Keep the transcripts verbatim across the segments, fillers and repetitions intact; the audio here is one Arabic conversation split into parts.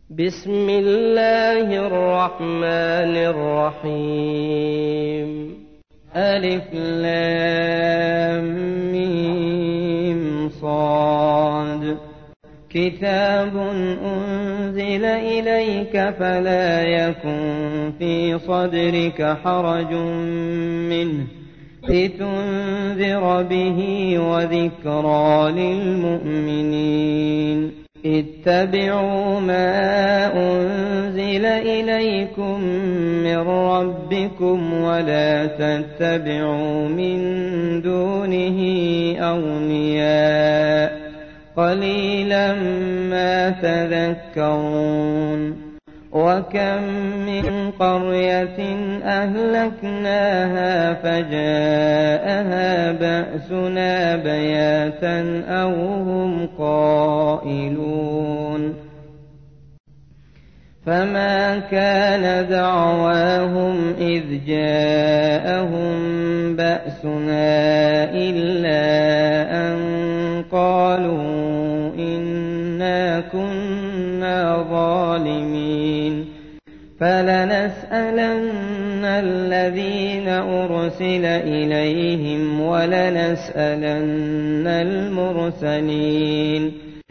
بسم الله الرحمن الرحيم. ألف لام ميم صاد. كتاب أنزل إليك فلا يكن في صدرك حرج منه لتنذر به وذكرى للمؤمنين. اتبعوا ما أنزل إليكم من ربكم ولا تتبعوا من دونه أولياء قليلا ما تذكرون. وكم من قرية أهلكناها فجاءها بأسنا بياتا أو هم قائلون. فما كان دعواهم إذ جاءهم بأسنا إلا أن قالوا إنا كنا ظالمين. فلنسألن الذين أرسل إليهم ولنسألن المرسلين.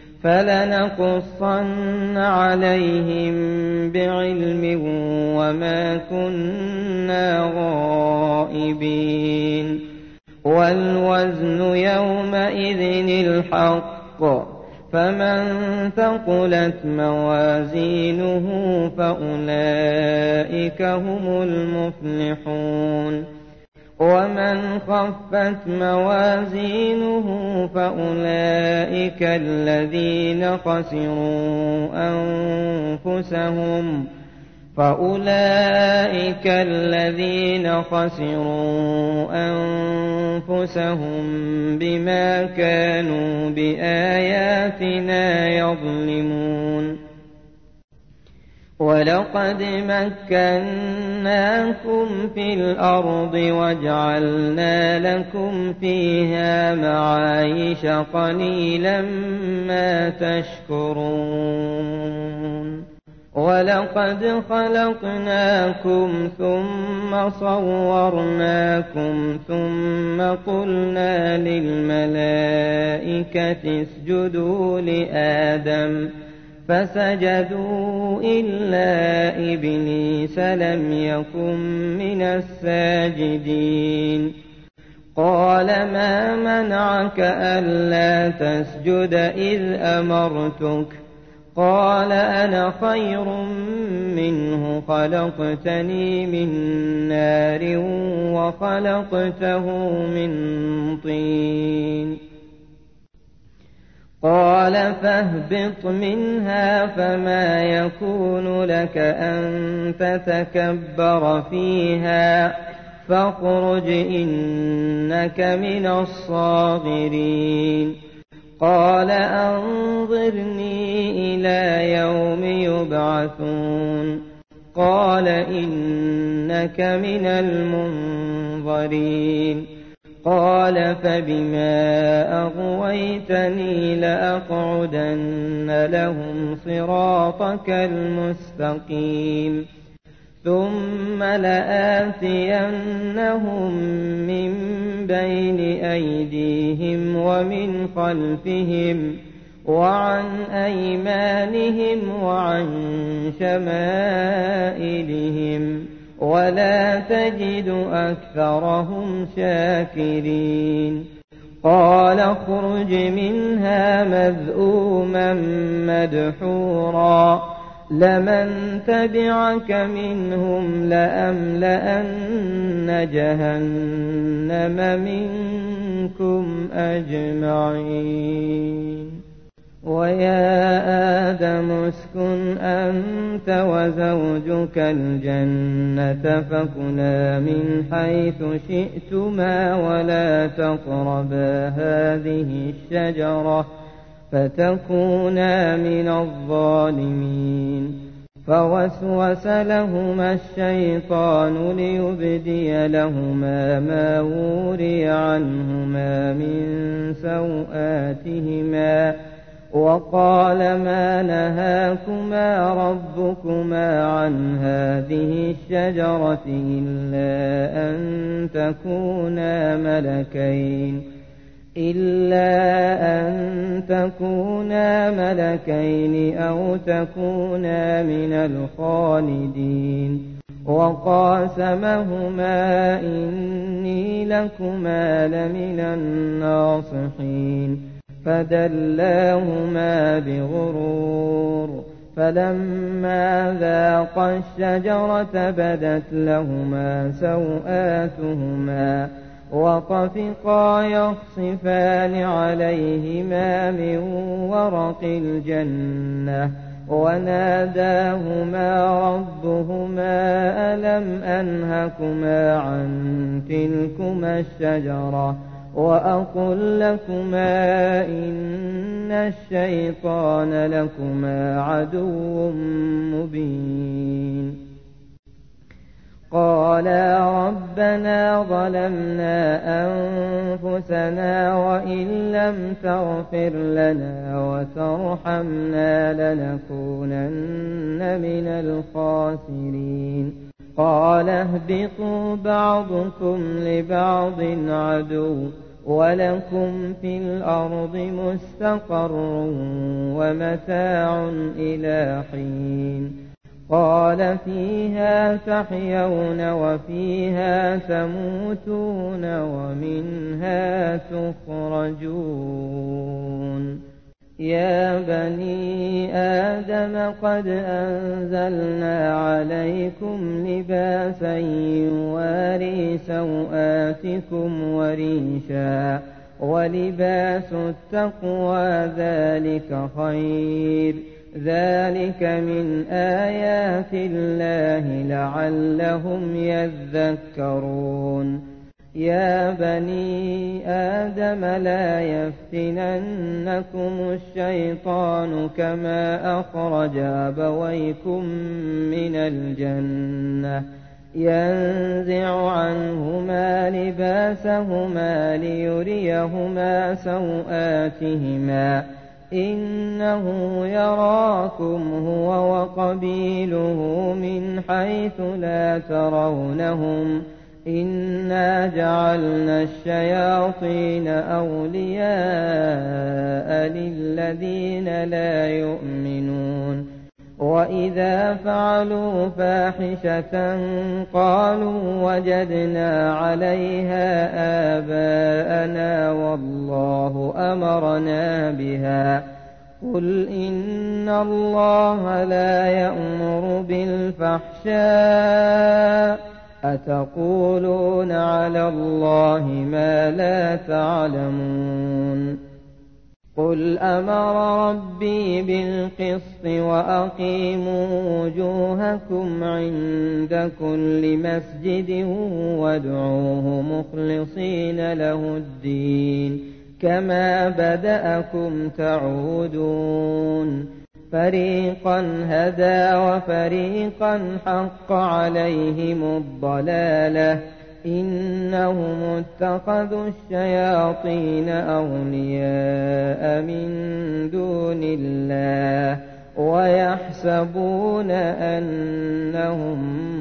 فلنقصن عليهم بعلم وما كنا غائبين. والوزن يومئذ الحق. فمن ثقلت موازينه فأولئك هم المفلحون. ومن خفت موازينه فأولئك الذين خسروا أنفسهم فأولئك الذين خسروا أنفسهم بما كانوا بآياتنا يظلمون. ولقد مكناكم في الأرض وجعلنا لكم فيها معايش قليلا ما تشكرون. ولقد خلقناكم ثم صورناكم ثم قلنا للملائكة اسجدوا لآدم فسجدوا إلا إبليس لم يكن من الساجدين. قال ما منعك ألا تسجد إذ أمرتك؟ قال أنا خير منه خلقتني من نار وخلقته من طين. قال فاهبط منها فما يكون لك أن تتكبر فيها فاخرج إنك من الصاغرين. قال أنظرني إلى يوم يبعثون. قال إنك من المنظرين. قال فبما أغويتني لأقعدن لهم صراطك المستقيم ثم لآتينهم من بين أيديهم ومن خلفهم وعن أيمانهم وعن شمائلهم ولا تجد أكثرهم شاكرين. قال اخرج منها مذءوما مدحورا لمن تبعك منهم لأملأن جهنم منكم أجمعين. ويا آدم اسكن أنت وزوجك الجنة فكلا من حيث شئتما ولا تقربا هذه الشجرة فتكونا من الظالمين. فوسوس لهما الشيطان ليبدي لهما ما وري عنهما من سوآتهما وقال ما نهاكما ربكما عن هذه الشجرة إلا أن تكونا ملكين إلا أن تكونا ملكين أو تكونا من الخالدين وقاسمهما إني لكما لمن الناصحين فدلاهما بغرور فلما ذاقا الشجرة بدت لهما سوآتهما وطفقا يخصفان عليهما من ورق الجنة وناداهما ربهما ألم أنهكما عن تلكما الشجرة وأقل لكما إن الشيطان لكما عدو مبين قالا ربنا ظلمنا أنفسنا وإن لم تغفر لنا وترحمنا لنكونن من الخاسرين قال اهبطوا بعضكم لبعض عدو ولكم في الأرض مستقر ومتاع إلى حين قال فيها تحيون وفيها تموتون ومنها تخرجون يا بني آدم قد أنزلنا عليكم لباسا يواري سوآتكم وريشا ولباس التقوى ذلك خير ذلك من آيات الله لعلهم يذكرون يا بني آدم لا يفتننكم الشيطان كما أخرج أبويكم من الجنة ينزع عنهما لباسهما ليريهما سوآتهما إنه يراكم هو وقبيله من حيث لا ترونهم إنا جعلنا الشياطين أولياء للذين لا يؤمنون وإذا فعلوا فاحشة قالوا وجدنا عليها آباءنا والله أمرنا بها قل إن الله لا يأمر بالفحشاء أتقولون على الله ما لا تعلمون قل أمر ربي بالقسط وأقيموا وجوهكم عند كل مسجد وادعوه مخلصين له الدين كما بدأكم تعودون فريقا هدى وفريقا حق عليهم الضلالة إنهم اتخذوا الشياطين أولياء من دون الله ويحسبون أنهم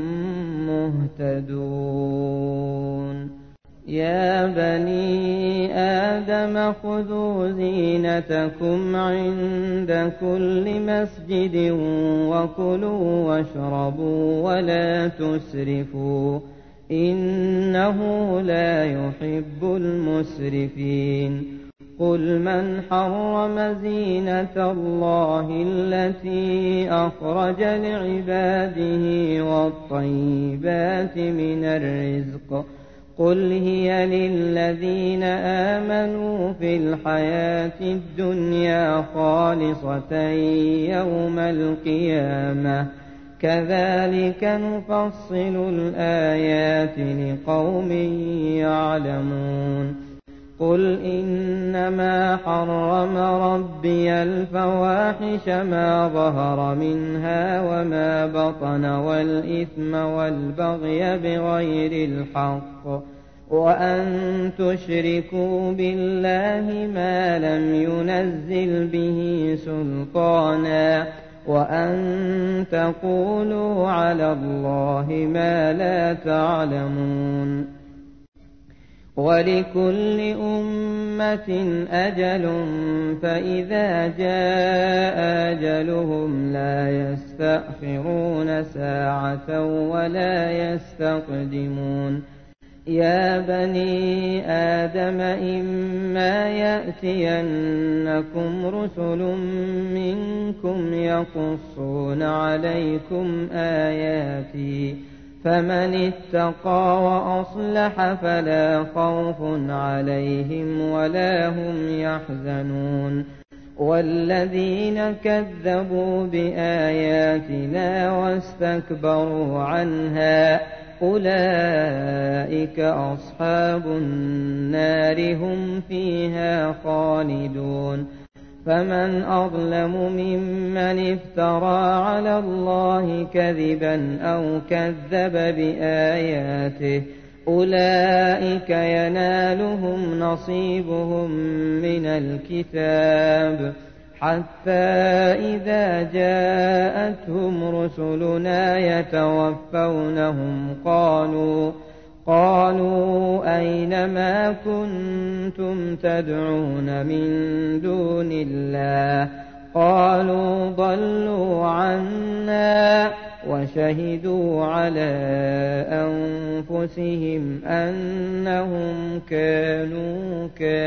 مهتدون يا بني آدم خذوا زينتكم عند كل مسجد وكلوا واشربوا ولا تسرفوا إنه لا يحب المسرفين قل من حرم زينة الله التي أخرج لعباده والطيبات من الرزق قل هي للذين آمنوا في الحياة الدنيا خالصة يوم القيامة كذلك نفصل الآيات لقوم يعلمون قل إنما حرم ربي الفواحش ما ظهر منها وما بطن والإثم والبغي بغير الحق وأن تشركوا بالله ما لم ينزل به سلطانا وأن تقولوا على الله ما لا تعلمون ولكل أمة أجل فإذا جاء أجلهم لا يستأخرون ساعة ولا يستقدمون يا بني آدم إما يأتينكم رسل منكم يقصون عليكم آياتي فمن اتقى وأصلح فلا خوف عليهم ولا هم يحزنون والذين كذبوا بآياتنا واستكبروا عنها أولئك أصحاب النار هم فيها خالدون فمن أظلم ممن افترى على الله كذبا أو كذب بآياته أولئك ينالهم نصيبهم من الكتاب حتى إذا جاءتهم رسلنا يتوفونهم قالوا قالوا أين ما كنتم تدعون من دون الله قالوا ضلوا عنا وشهدوا على أنفسهم أنهم كانوا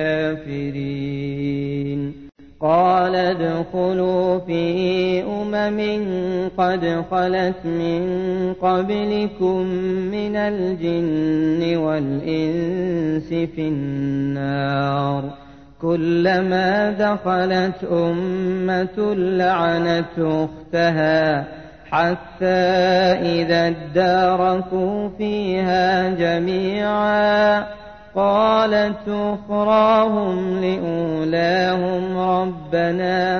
كافرين قال ادخلوا في أمم قد خلت من قبلكم من الجن والإنس في النار كلما دخلت أمة لعنت أختها حتى إذا اداركوا فيها جميعا قالت أخراهم لأولاهم ربنا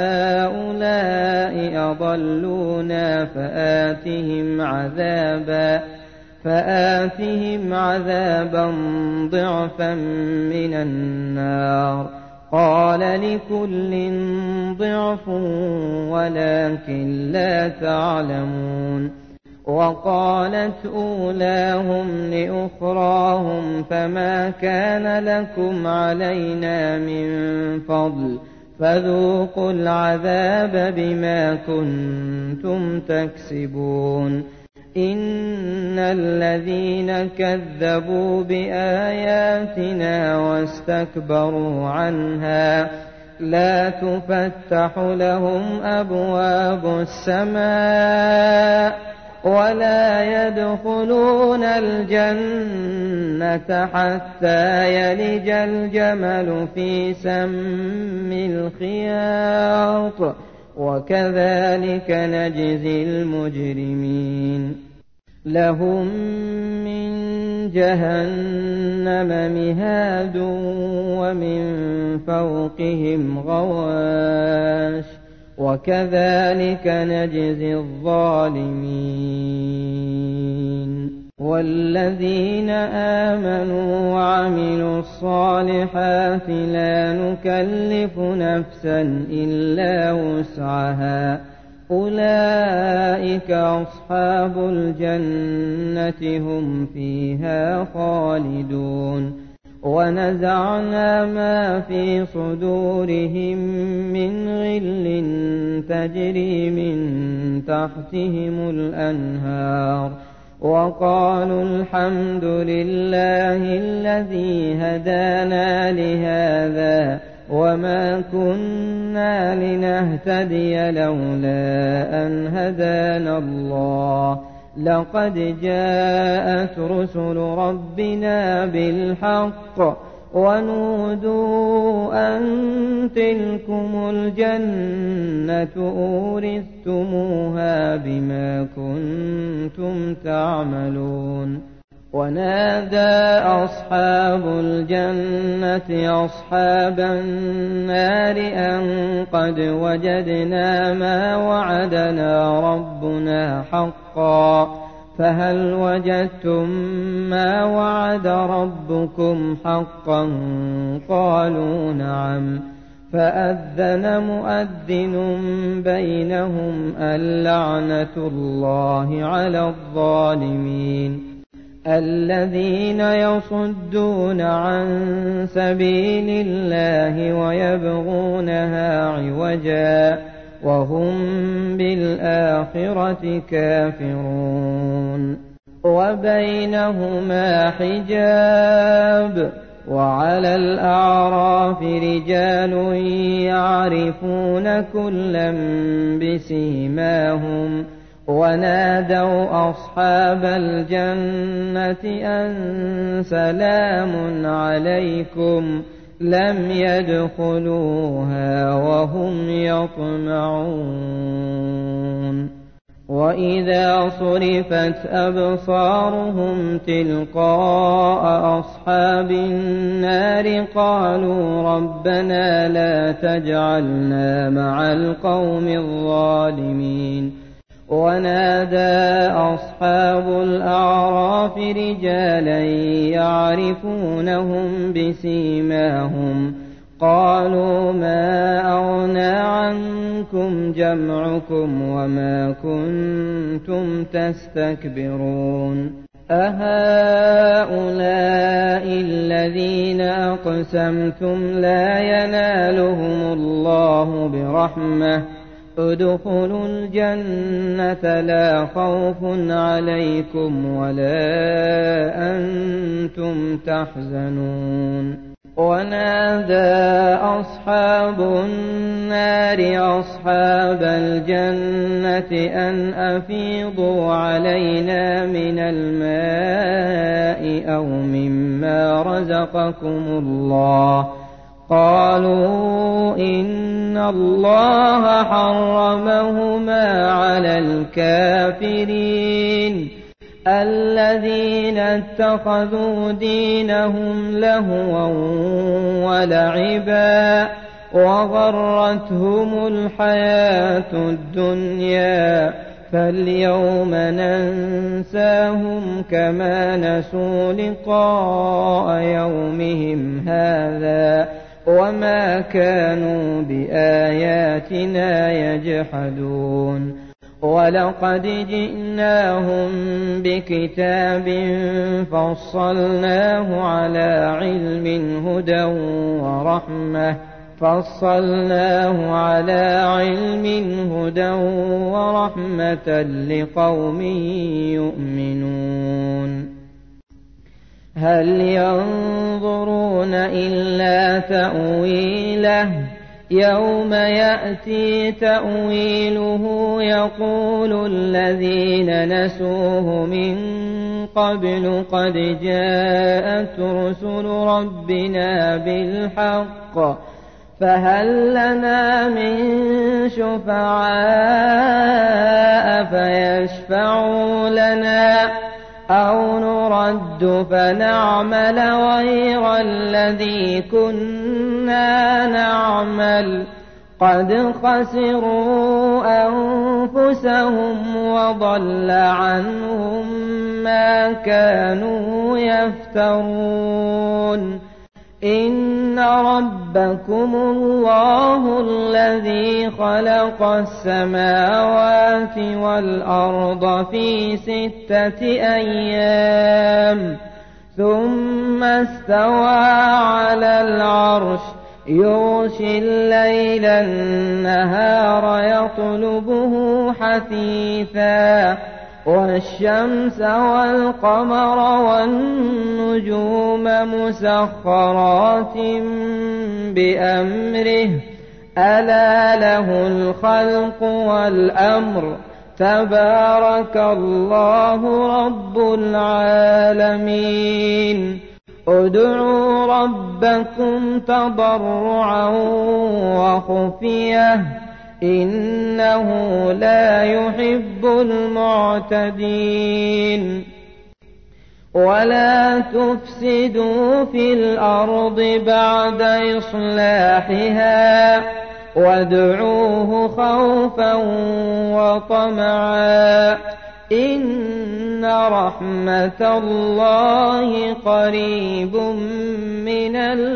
هؤلاء أضلونا فآتهم عذابا فآتهم عذابا ضعفا من النار قال لكل ضعف ولكن لا تعلمون وقالت أولاهم لأخراهم فما كان لكم علينا من فضل فذوقوا العذاب بما كنتم تكسبون إن الذين كذبوا بآياتنا واستكبروا عنها لا تفتح لهم أبواب السماء ولا يدخلون الجنة حتى يلج الجمل في سم الخياط وكذلك نجزي المجرمين لهم من جهنم مهاد ومن فوقهم غواش وكذلك نجزي الظالمين والذين آمنوا وعملوا الصالحات لا نكلف نفسا إلا وسعها أولئك أصحاب الجنة هم فيها خالدون ونزعنا ما في صدورهم من غل تجري من تحتهم الأنهار وقالوا الحمد لله الذي هدانا لهذا وما كنا لنهتدي لولا أن هدانا الله لقد جاءت رسل ربنا بالحق ونودوا أن تلكم الجنة أورثتموها بما كنتم تعملون ونادى أصحاب الجنة أصحاب النار أن قد وجدنا ما وعدنا ربنا حقا فهل وجدتم ما وعد ربكم حقا؟ قالوا نعم. فأذن مؤذن بينهم اللعنة الله على الظالمين الذين يصدون عن سبيل الله ويبغونها عوجا وهم بالآخرة كافرون. وبينهما حجاب وعلى الأعراف رجال يعرفون كلا بسيماهم ونادوا أصحاب الجنة أن سلام عليكم لم يدخلوها وهم يطمعون. وإذا صرفت أبصارهم تلقاء أصحاب النار قالوا ربنا لا تجعلنا مع القوم الظالمين. ونادى أصحاب الأعراف رجالا يعرفونهم بسيماهم قالوا ما أغنى عنكم جمعكم وما كنتم تستكبرون أهؤلاء الذين أقسمتم لا ينالهم الله برحمة ادخلوا الجنة لا خوف عليكم ولا أنتم تحزنون. ونادى أصحاب النار أصحاب الجنة أن أفيضوا علينا من الماء أو مما رزقكم الله قالوا إن الله حرمهما على الكافرين الذين اتخذوا دينهم لهوا ولعبا وغرتهم الحياة الدنيا فاليوم ننساهم كما نسوا لقاء يومهم هذا وما كانوا بآياتنا يجحدون. ولقد جئناهم بكتاب فصلناه على علم هدى ورحمة فصلناه على علم هدى ورحمة لقوم يؤمنون. هل ينظرون إلا تأويله يوم يأتي تأويله يقول الذين نسوه من قبل قد جاءت رسل ربنا بالحق فهل لنا من شفعاء فيشفعوا لنا أو نرد فنعمل غير الذي كنا نعمل قد خسروا أنفسهم وضل عنهم ما كانوا يفترون. إن ربكم الله الذي خلق السماوات والأرض في ستة أيام ثم استوى على العرش يغشي الليل النهار يطلبه حثيثا والشمس والقمر والنجوم مسخرات بأمره ألا له الخلق والأمر تبارك الله رب العالمين. ادعوا ربكم تضرعا وخفية إنه لا يحب المعتدين. ولا تفسدوا في الأرض بعد إصلاحها وادعوه خوفا وطمعا إن رحمة الله قريب من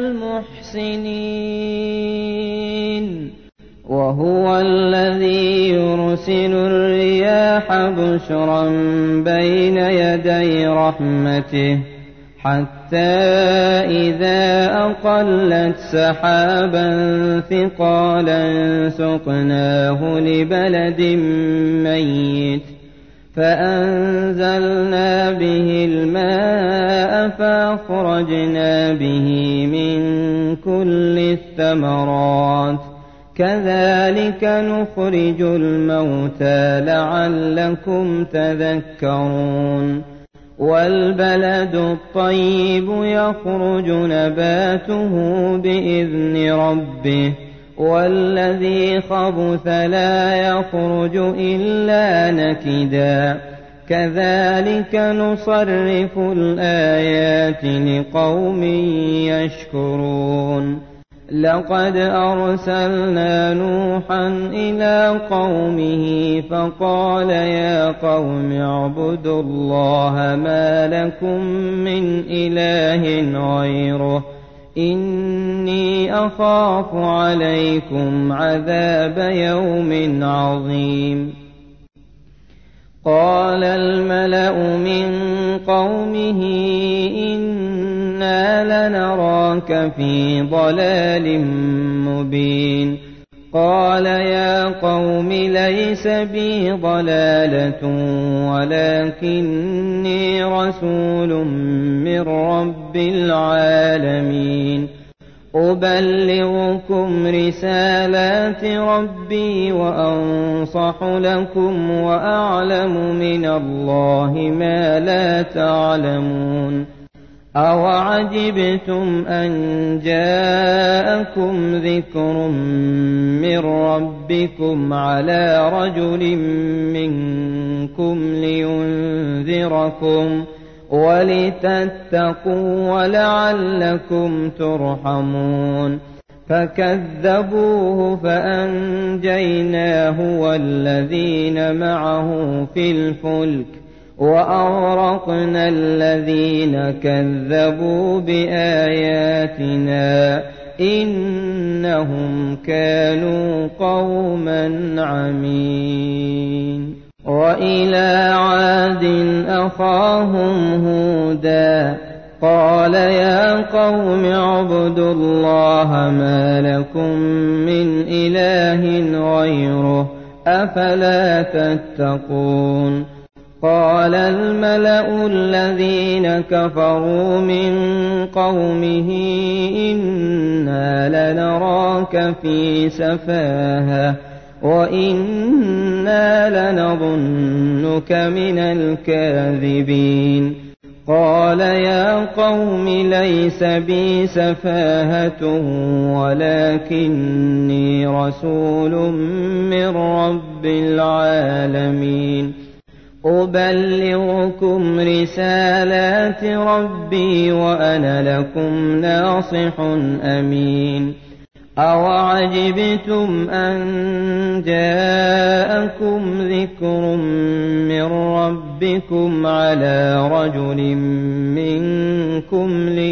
المحسنين وهو الذي يرسل الرياح بشرا بين يدي رحمته حتى إذا أقلت سحابا ثقالا سقناه لبلد ميت فأنزلنا به الماء فأخرجنا به من كل الثمرات كذلك نخرج الموتى لعلكم تذكرون والبلد الطيب يخرج نباته بإذن ربه والذي خبث لا يخرج إلا نكدا كذلك نصرف الآيات لقوم يشكرون لقد أرسلنا نوحا إلى قومه فقال يا قوم اعبدوا الله ما لكم من إله غيره إني أخاف عليكم عذاب يوم عظيم قال الملأ من قومه إنا لنراك في ضلال مبين قال يا قوم ليس بي ضلالة ولكني رسول من رب العالمين أبلغكم رسالات ربي وأنصح لكم وأعلم من الله ما لا تعلمون أوعجبتم أن جاءكم ذكر من ربكم على رجل منكم لينذركم ولتتقوا ولعلكم ترحمون فكذبوه فأنجيناه والذين معه في الفلك وأغرقنا الذين كذبوا بآياتنا إنهم كانوا قوما عمين وإلى عاد أخاهم هودا قال يا قوم اعبدوا الله ما لكم من إله غيره أفلا تتقون قال الملأ الذين كفروا من قومه إنا لنراك في سفاهة وإنا لنظنك من الكاذبين قال يا قوم ليس بي سفاهة ولكني رسول من رب العالمين أبلغكم رسالات ربي وأنا لكم ناصح أمين أوعجبتم أن جاءكم ذكر من ربكم على رجل منكم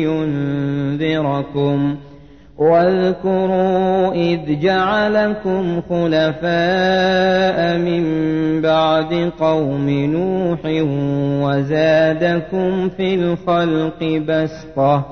لينذركم واذكروا إذ جعلكم خلفاء من بعد قوم نوح وزادكم في الخلق بسطة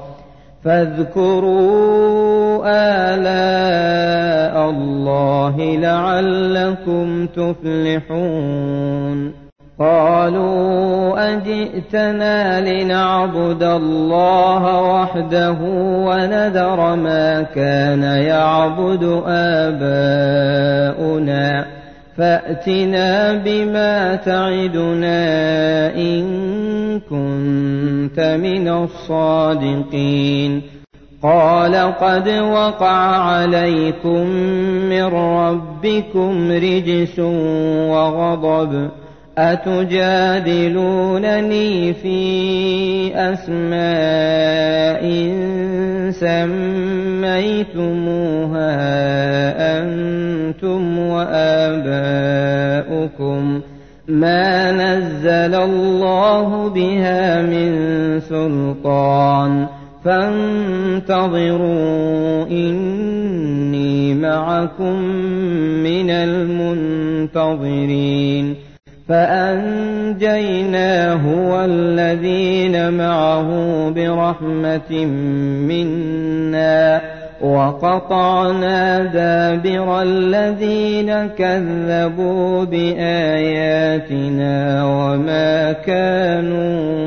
فاذكروا آلاء الله لعلكم تفلحون قالوا أجئتنا لنعبد الله وحده ونذر ما كان يعبد آباؤنا فأتنا بما تعدنا إن كنت من الصادقين قال قد وقع عليكم من ربكم رجس وغضب أتجادلونني في أسماء سميتموها أنتم وآباؤكم ما نزل الله بها من سلطان فانتظروا إني معكم من المنتظرين فأنجيناه والذين معه برحمة منا وقطعنا دابر الذين كذبوا بآياتنا وما كانوا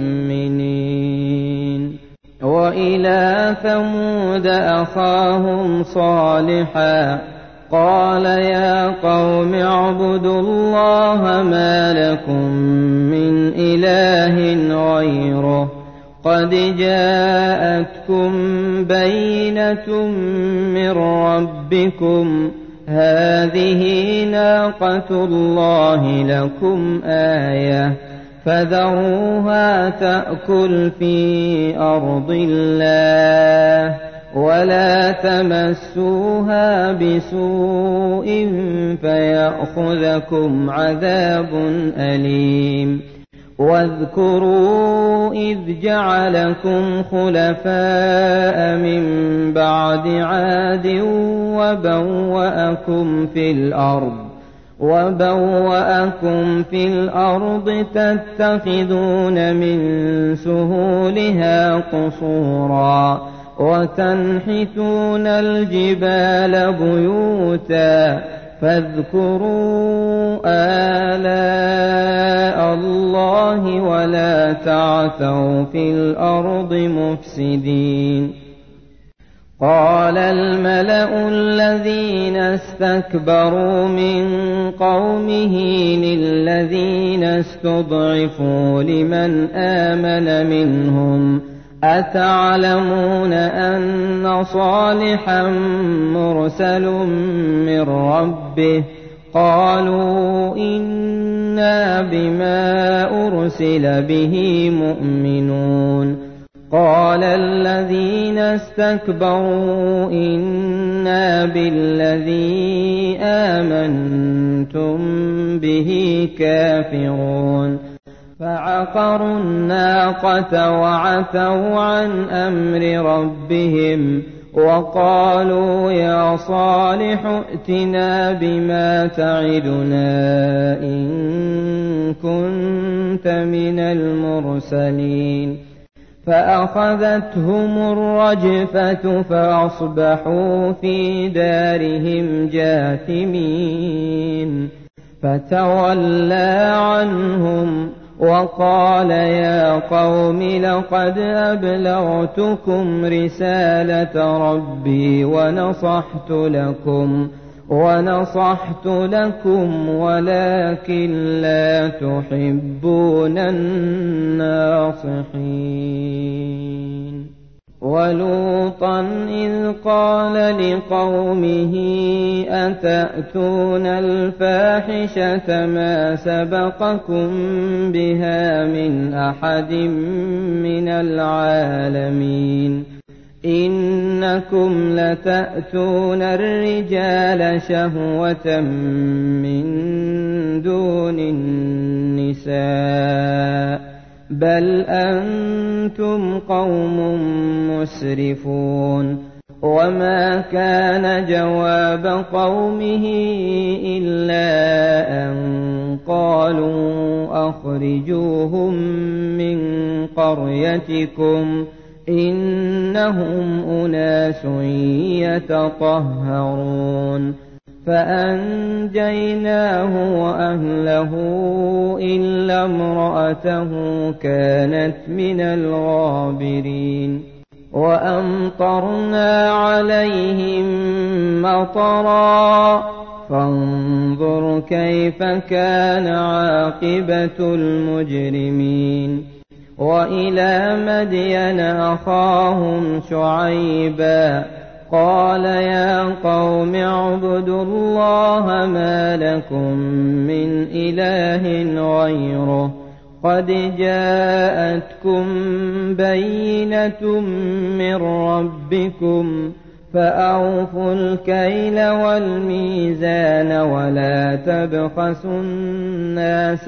مؤمنين وإلى ثمود أخاهم صالحا قال يا قوم اعبدوا الله ما لكم من إله غيره قد جاءتكم بينة من ربكم هذه ناقة الله لكم آية فذروها تأكل في أرض الله ولا تمسوها بسوء فيأخذكم عذاب أليم واذكروا إذ جعلكم خلفاء من بعد عاد وبوأكم في الأرض وبوأكم في الأرض تتخذون من سهولها قصورا وتنحتون الجبال بيوتا فاذكروا آلاء الله ولا تعثوا في الأرض مفسدين قال الملأ الذين استكبروا من قومه للذين استضعفوا لمن آمن منهم أتعلمون أن صالحا مرسل من ربه قالوا إنا بما أرسل به مؤمنون قال الذين استكبروا إنا بالذي آمنتم به كافرون فعقروا الناقة وعتوا عن أمر ربهم وقالوا يا صالح ائتنا بما تعدنا إن كنت من المرسلين فأخذتهم الرجفة فأصبحوا في دارهم جاثمين فتولى عنهم وقال يا قوم لقد أبلغتكم رسالة ربي ونصحت لكم ونصحت لكم ولكن لا تحبون الناصحين ولوطا إذ قال لقومه أتأتون الفاحشة ما سبقكم بها من أحد من العالمين إنكم لتأتون الرجال شهوة من دون النساء بل أنتم قوم مسرفون وما كان جواب قومه إلا أن قالوا أخرجوهم من قريتكم إنهم أناس يتطهرون فأنجيناه وأهله إلا امرأته كانت من الغابرين وأمطرنا عليهم مطرا فانظر كيف كان عاقبة المجرمين وإلى مدين أخاهم شعيبا قال يا قوم اعبدوا الله ما لكم من إله غيره قد جاءتكم بينة من ربكم فأوفوا الكيل والميزان ولا تبخسوا الناس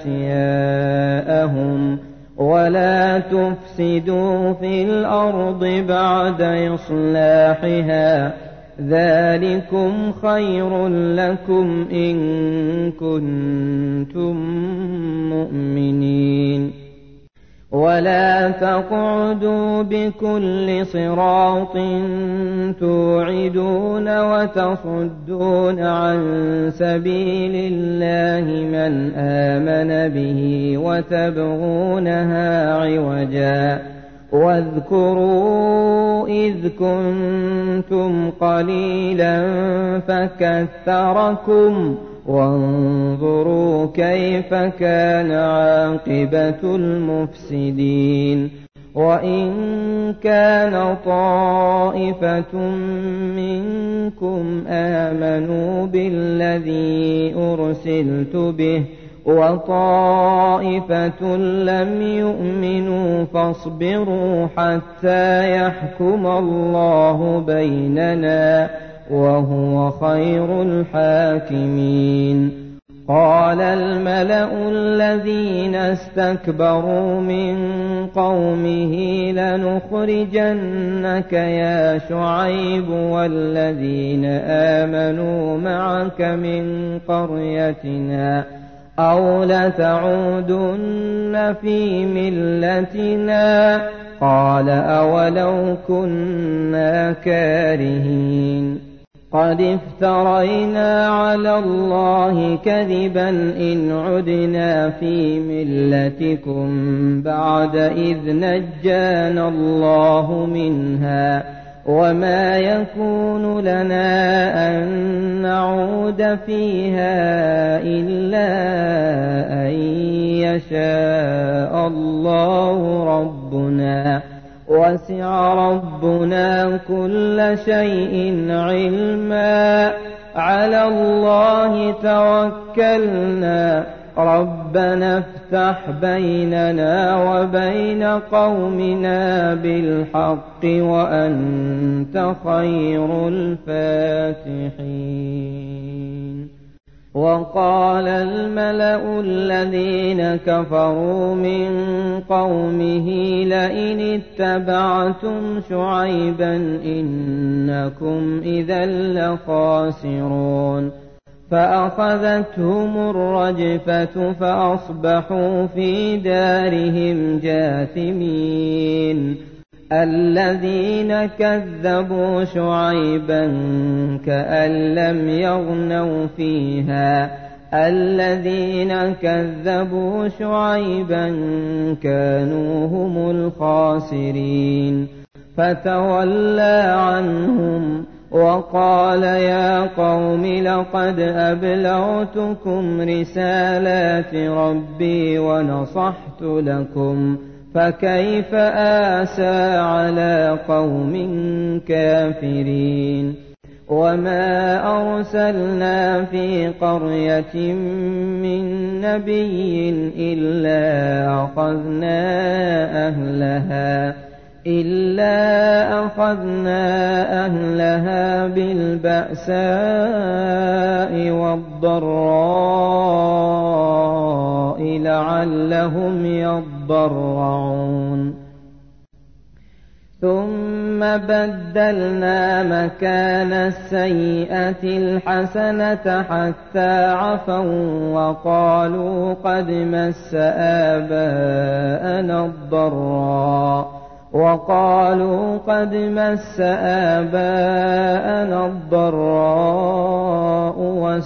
أشياءهم ولا تفسدوا في الأرض بعد إصلاحها ذلكم خير لكم إن كنتم مؤمنين. ولا تقعدوا بكل صراط توعدون وتصدون عن سبيل الله من آمن به وتبغونها عوجا واذكروا إذ كنتم قليلا فكثركم وانظروا كيف كان عاقبة المفسدين. وإن كان طائفة منكم آمنوا بالذي أرسلت به وطائفة لم يؤمنوا فاصبروا حتى يحكم الله بيننا وهو خير الحاكمين. قال الملأ الذين استكبروا من قومه لنخرجنك يا شعيب والذين آمنوا معك من قريتنا أو لتعودن في ملتنا قال أولو كنا كارهين. قد افترينا على الله كذبا إن عدنا في ملتكم بعد إذ نجانا الله منها وما يكون لنا أن نعود فيها إلا أن يشاء الله ربنا وسع ربنا كل شيء علما على الله توكلنا ربنا افتح بيننا وبين قومنا بالحق وأنت خير الفاتحين. وقال الملأ الذين كفروا من قومه لئن اتبعتم شعيبا إنكم إذا لخاسرون. فأخذتهم الرجفة فأصبحوا في دارهم جاثمين. الذين كذبوا شعيبا كأن لم يغنوا فيها الذين كذبوا شعيبا كانوا هم الخاسرين. فتولى عنهم وقال يا قوم لقد أبلغتكم رسالات ربي ونصحت لكم فكيف آسى على قوم كافرين. وما أرسلنا في قرية من نبي إلا أخذنا أهلها إلا أخذنا أهلها بالبأساء والضراء لعلهم يضرعون. ثم بدلنا مكان السيئة الحسنة حتى عفوا وقالوا قد مس آباءنا الضراء وقالوا قد مس آباءنا الضراء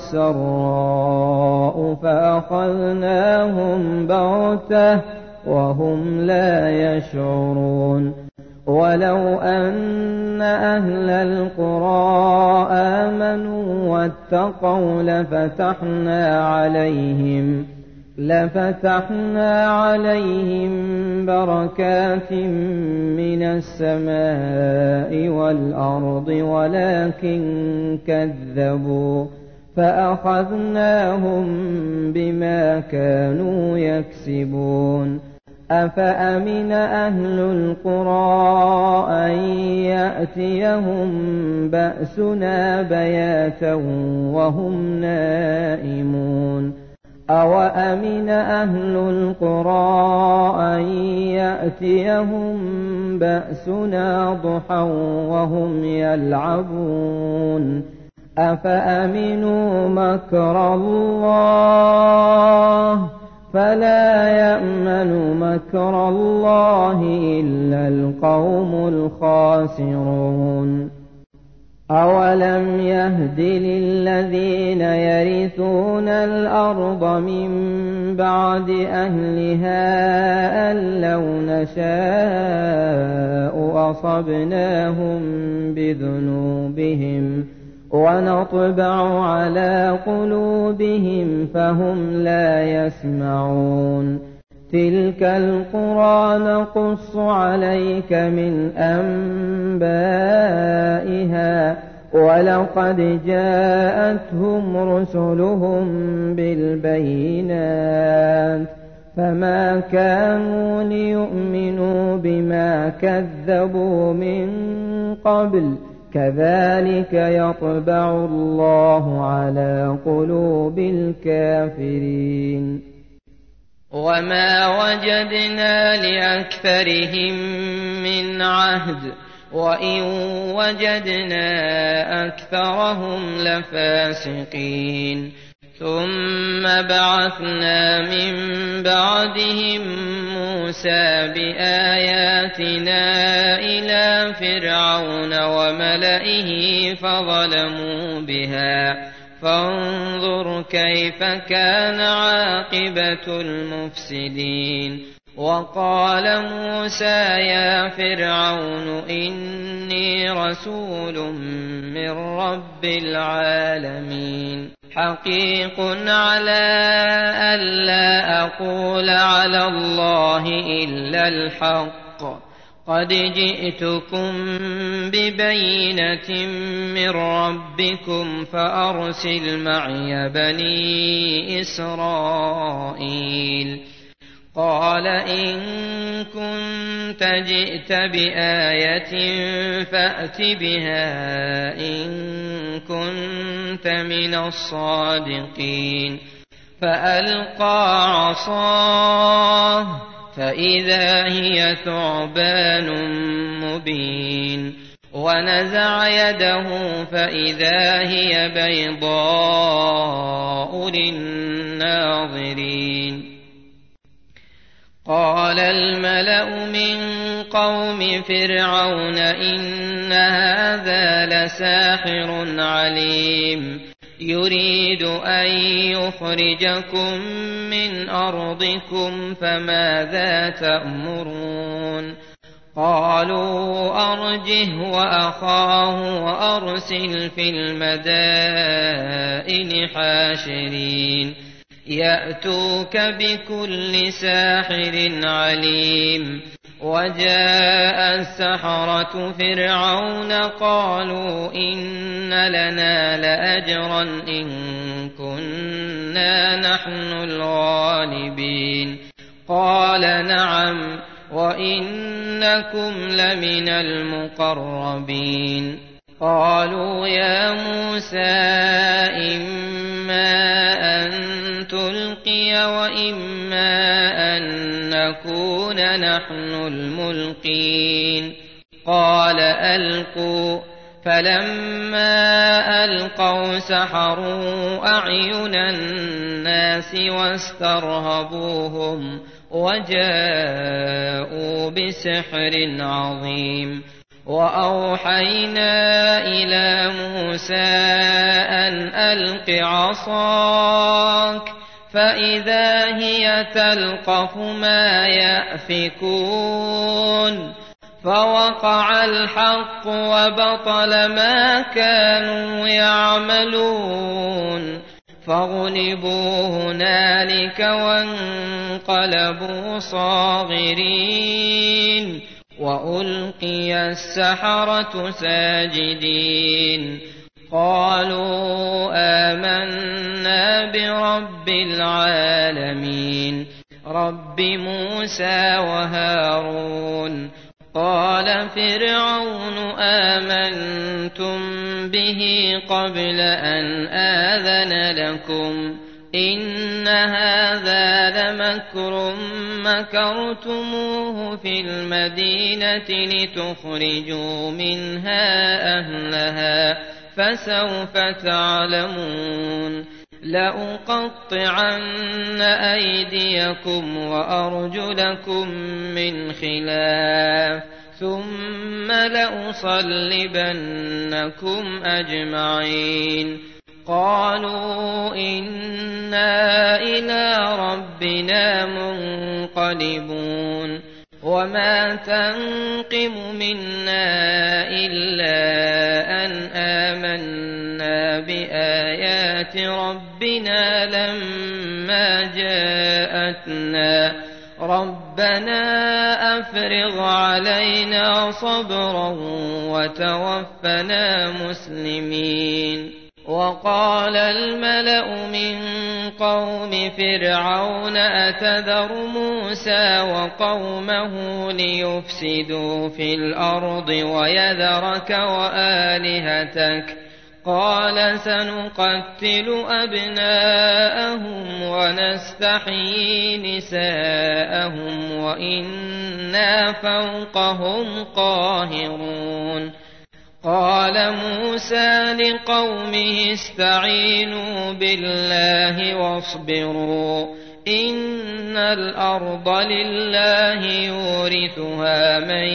والسراء فأخذناهم بغتة وهم لا يشعرون. ولو أن أهل القرى آمنوا واتقوا لفتحنا عليهم لفتحنا عليهم بركات من السماء والأرض ولكن كذبوا فأخذناهم بما كانوا يكسبون. أفأمن أهل القرى أن يأتيهم بأسنا بياتا وهم نائمون أوأمن أهل القرى أن يأتيهم بأسنا ضحى وهم يلعبون أفأمنوا مكر الله فلا يأمن مكر الله إلا القوم الخاسرون أولم يهد للذين يرثون الأرض من بعد أهلها أن لو نشاء أصبناهم بذنوبهم ونطبع على قلوبهم فهم لا يسمعون تلك القرى نقص عليك من أنبائها ولقد جاءتهم رسلهم بالبينات فما كانوا ليؤمنوا بما كذبوا من قبل كذلك يطبع الله على قلوب الكافرين وما وجدنا لأكثرهم من عهد وإن وجدنا أكثرهم لفاسقين ثم بعثنا من بعدهم موسى بآياتنا إلى فرعون وملئه فظلموا بها فانظر كيف كان عاقبة المفسدين وقال موسى يا فرعون إني رسول من رب العالمين حقيق على ألا أقول على الله إلا الحق قد جئتكم ببينة من ربكم فأرسل معي بني إسرائيل قال إن كنت جئت بآية فأت بها إن كنت من الصادقين فألقى عصاه فإذا هي ثعبان مبين ونزع يده فإذا هي بيضاء للناظرين قال الملأ من قوم فرعون إن هذا لساحر عليم يريد أن يخرجكم من أرضكم فماذا تأمرون قالوا أرجه وأخاه وأرسل في المدائن حاشرين يأتوك بكل ساحر عليم وجاء السحرة فرعون قالوا إن لنا لأجرا إن كنا نحن الغالبين قال نعم وإنكم لمن المقربين قالوا يا موسى إما أن تلقي وإما أن نكون نحن الملقين قال ألقوا فلما ألقوا سحروا أعين الناس واسترهبوهم وجاءوا بسحر عظيم وأوحينا إلى موسى أن ألق عصاك فإذا هي تلقف ما يأفكون فوقع الحق وبطل ما كانوا يعملون فغلبوا هنالك وانقلبوا صاغرين وألقي السحرة ساجدين قالوا آمنا برب العالمين رب موسى وهارون. قال فرعون آمنتم به قبل أن آذن لكم إن هذا لمكر مكرتموه في المدينة لتخرجوا منها أهلها فسوف تعلمون. لأقطعن أيديكم وأرجلكم من خلاف ثم لأصلبنكم أجمعين. قالوا إنا إلى ربنا منقلبون. وما تنقم منا إلا أن آمنا بآيات ربنا لما جاءتنا ربنا أفرغ علينا صبرا وتوفنا مسلمين. وقال الملأ من قوم فرعون أتذر موسى وقومه ليفسدوا في الأرض ويذرك وآلهتك قال سنقتل أبناءهم ونستحيي نساءهم وإنا فوقهم قاهرون. قال موسى لقومه استعينوا بالله واصبروا إن الأرض لله يورثها من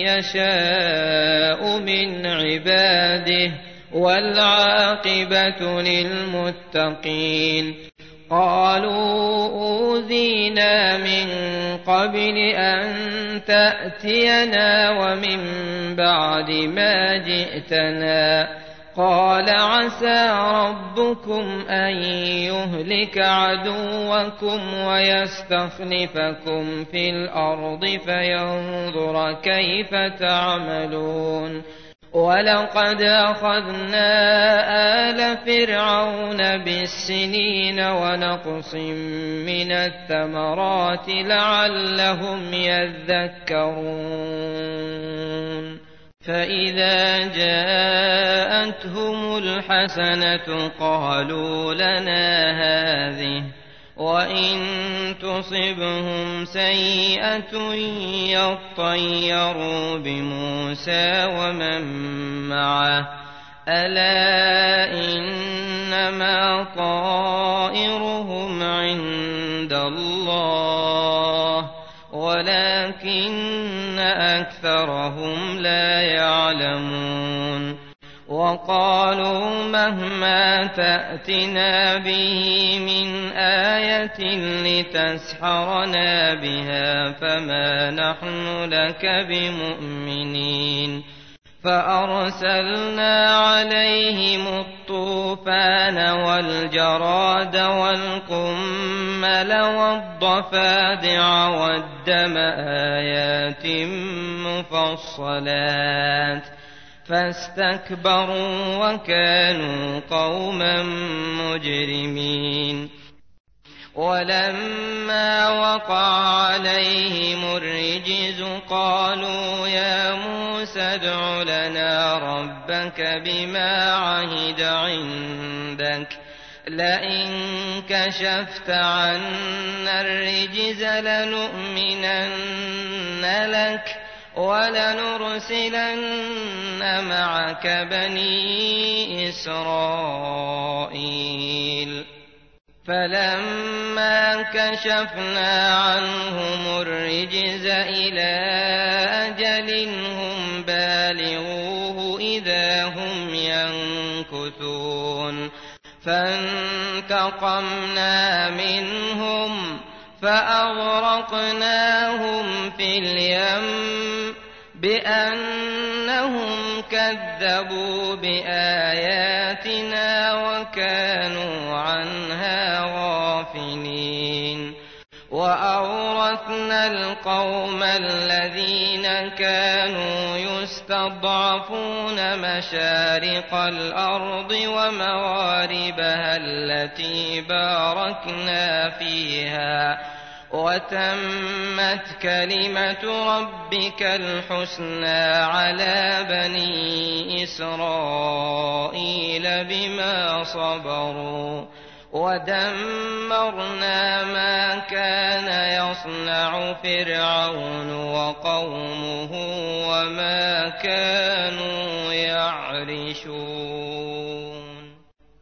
يشاء من عباده والعاقبة للمتقين. قالوا أوذينا من قبل أن تأتينا ومن بعد ما جئتنا قال عسى ربكم أن يهلك عدوكم ويستخلفكم في الأرض فينظر كيف تعملون. ولقد أخذنا آل فرعون بالسنين ونقص من الثمرات لعلهم يذكرون. فإذا جاءتهم الحسنة قالوا لنا هذه وإن تصبهم سيئة يطيروا بموسى ومن معه ألا إنما طائرهم عند الله ولكن أكثرهم لا يعلمون. وقالوا مهما تأتنا به من آية لتسحرنا بها فما نحن لك بمؤمنين. فأرسلنا عليهم الطوفان والجراد والقمل والضفادع والدم آيات مفصلات فاستكبروا وكانوا قوما مجرمين. ولما وقع عليهم الرجز قالوا يا موسى ادع لنا ربك بما عهد عندك لئن كشفت عنا الرجز لنؤمنن لك ولنرسلن معك بني إسرائيل. فلما كشفنا عنهم الرجز إلى أجل هم بالغوه إذا هم ينكثون. فانتقمنا منهم فأغرقناهم في اليم بأنهم كذبوا بآياتنا وكانوا عنها غافلين. وأورثنا القوم الذين كانوا يستضعفون مشارق الأرض ومغاربها التي باركنا فيها وتمت كلمة ربك الحسنى على بني إسرائيل بما صبروا ودمرنا ما كان يصنع فرعون وقومه وما كانوا يعرشون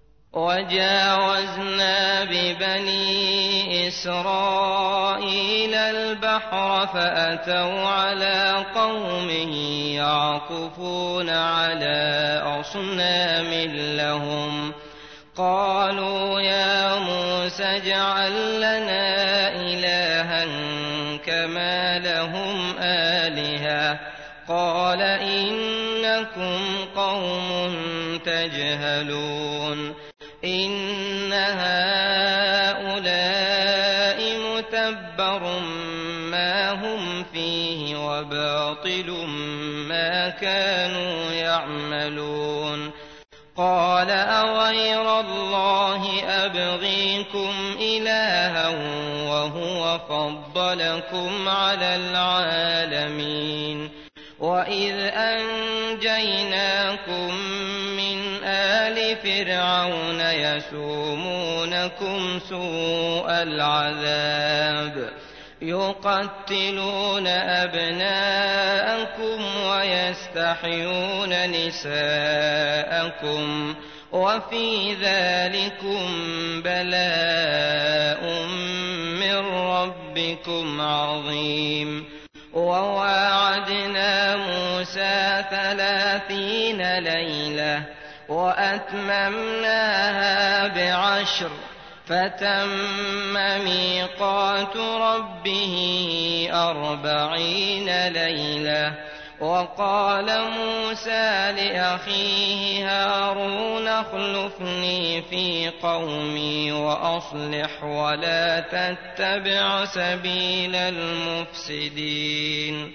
وجاوزنا ببني إسرائيل البحر فأتوا على قوم يعكفون على أصنام لهم قالوا يا موسى اجعل لنا إلها كما لهم آلهة قال إنكم قوم تجهلون إن هؤلاء متبر ما هم فيه وباطل ما كانوا يعملون قال أغير الله أبغيكم إلها وهو فضلكم على العالمين وإذ أنجيناكم من آل فرعون يسومونكم سوء العذاب يقتلون أبناءكم ويستحيون نساءكم وفي ذلكم بلاء من ربكم عظيم وواعدنا موسى ثلاثين ليلة وأتممناها بعشر فتم ميقات ربه أربعين ليلة وقال موسى لأخيه هارون اخلفني في قومي وأصلح ولا تتبع سبيل المفسدين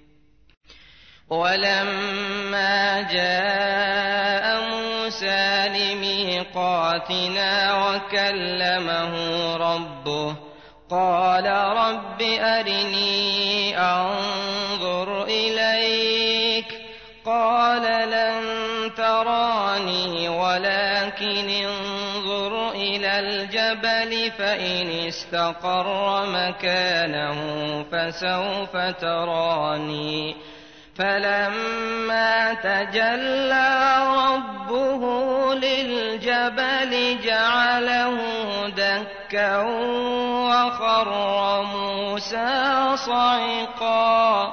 ولما جاء موسى لميقاتنا وكلمه ربه قال رب أرني أنظر إليك قال لن تراني ولكن انظر إلى الجبل فإن استقر مكانه فسوف تراني فلما تجلى ربه للجبل جعله دكا وخر موسى صعقا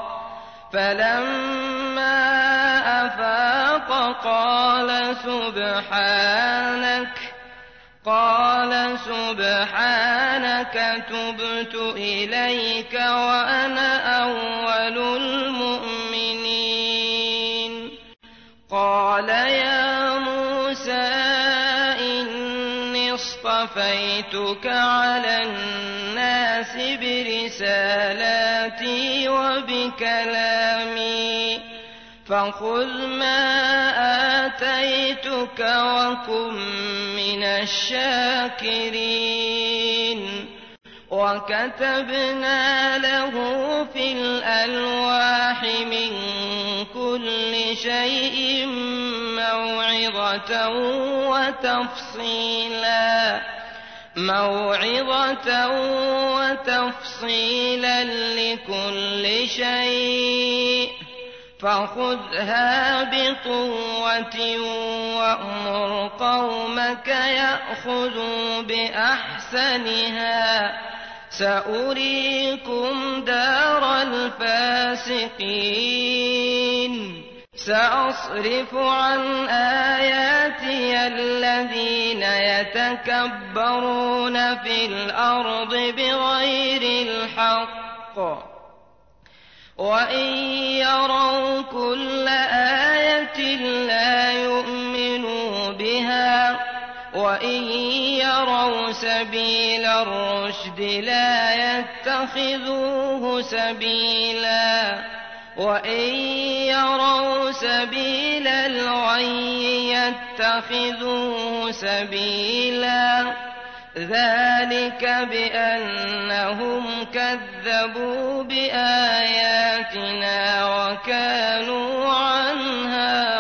فلما أفاق قال سبحانك قال سبحانك تبت إليك وأنا أول المؤمنين قال يا موسى إني اصطفيتك على الناس برسالاتي وبكلامي فخذ ما آتيتك وكن من الشاكرين وكتبنا له في الألواح من كل شيء موعظة وتفصيلا موعظة وتفصيلا لكل شيء فخذها بقوة وأمر قومك يأخذوا بأحسنها سأريكم دار الفاسقين سأصرف عن آياتي الذين يتكبرون في الأرض بغير الحق وإن يروا كل آية لا يؤمنوا بها وإن يروا سبيل الرشد لا يتخذوه سبيلا وإن يروا سبيل الغي يتخذوه سبيلا ذلك بأنهم كذبوا بآياتنا وكانوا عنها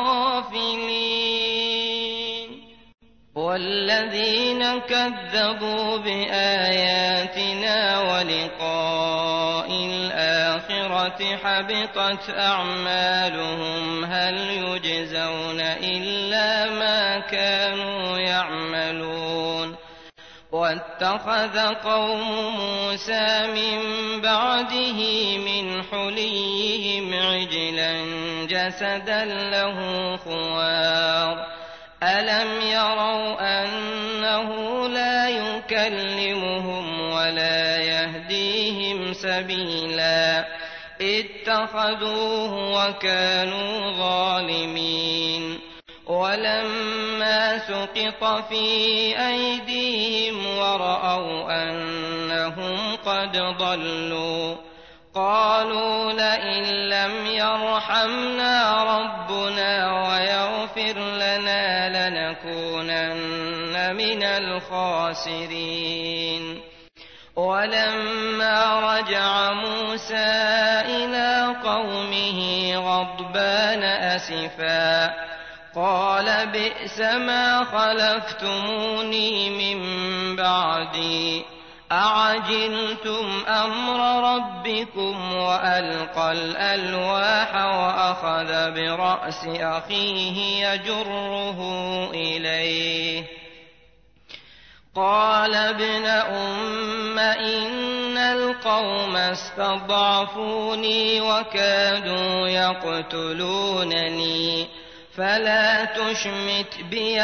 غافلين والذين كذبوا بآياتنا ولقاء الآخرة حبطت أعمالهم هل يجزون إلا ما كانوا يعملون واتخذ قوم موسى من بعده من حليهم عجلا جسدا له خوار ألم يروا أنه لا يكلمهم ولا يهديهم سبيلا اتخذوه وكانوا ظالمين ولما سقط في أيديهم ورأوا أنهم قد ضلوا قالوا لئن لم يرحمنا ربنا ويغفر لنا لنكونن من الخاسرين ولما رجع موسى إلى قومه غضبان أسفا قال بئس ما خلفتموني من بعدي أعجلتم أمر ربكم وألقى الألواح وأخذ برأس أخيه يجره إليه قال ابن أم إن القوم استضعفوني وكادوا يقتلونني فلا تشمت بي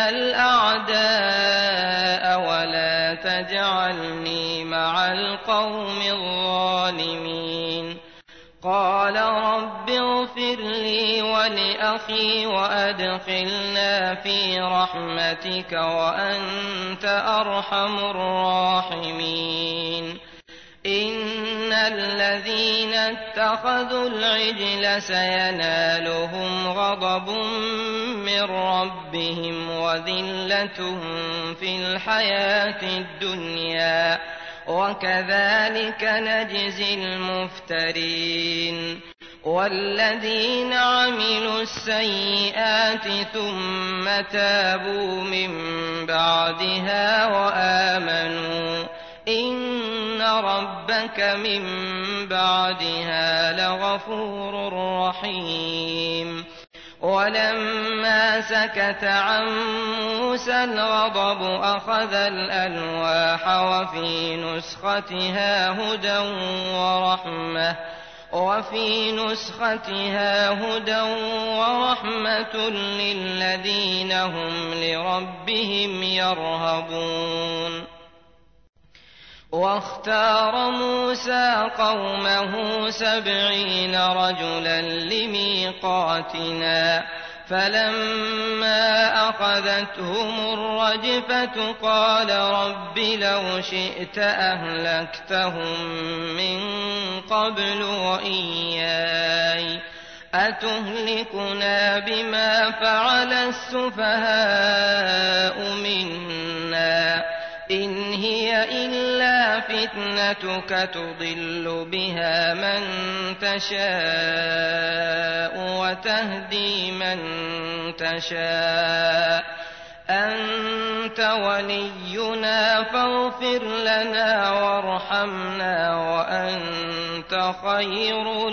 الأعداء ولا تجعلني مع القوم الظالمين قال رب اغفر لي ولأخي وأدخلنا في رحمتك وأنت أرحم الراحمين إن الذين اتخذوا العجل سينالهم غضب من ربهم وذلة في الحياة الدنيا وكذلك نجزي المفترين والذين عملوا السيئات ثم تابوا من بعدها وآمنوا إن ربك من بعدها لغفور رحيم ولما سكت عن موسى الغضب أخذ الألواح وفي نسختها هدى ورحمة وفي نسختها هدى ورحمة للذين هم لربهم يرهبون واختار موسى قومه سبعين رجلا لميقاتنا فلما أخذتهم الرجفة قال رب لو شئت أهلكتهم من قبل وإياي أتهلكنا بما فعل السفهاء منا إن هي إلا فتنتك تضل بها من تشاء وتهدي من تشاء أنت ولينا فاغفر لنا وارحمنا وأنت خير